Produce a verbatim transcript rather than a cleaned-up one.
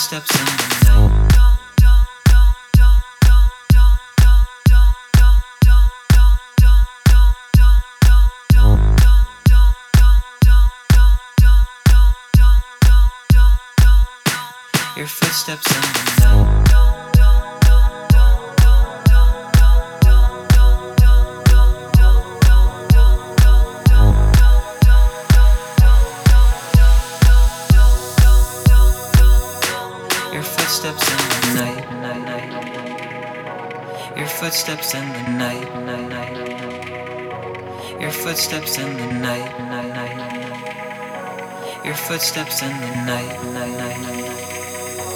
footsteps in the night. Your footsteps in the night. Your footsteps in the night, night, night. Your footsteps in the night, night, night. Your footsteps in the night, night, night. Your footsteps in the night, night, night.